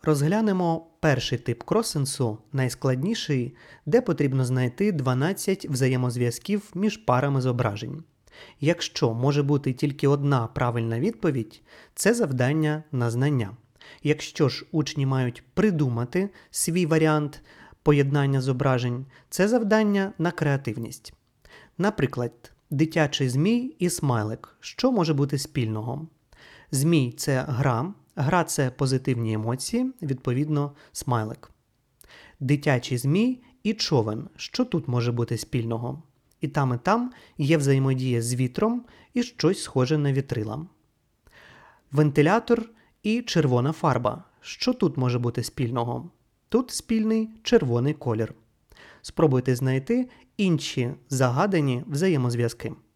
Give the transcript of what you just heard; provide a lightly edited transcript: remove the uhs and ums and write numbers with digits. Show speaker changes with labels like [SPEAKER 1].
[SPEAKER 1] Розглянемо перший тип кросенсу, найскладніший, де потрібно знайти 12 взаємозв'язків між парами зображень. Якщо може бути тільки одна правильна відповідь, це завдання на знання. Якщо ж учні мають придумати свій варіант поєднання зображень, це завдання на креативність. Наприклад, дитячий змій і смайлик. Що може бути спільного? Змій – це гра – це позитивні емоції, відповідно, смайлик. Дитячий змій і човен. Що тут може бути спільного? І там є взаємодія з вітром і щось схоже на вітрила. Вентилятор і червона фарба. Що тут може бути спільного? Тут спільний червоний колір. Спробуйте знайти інші загадані взаємозв'язки.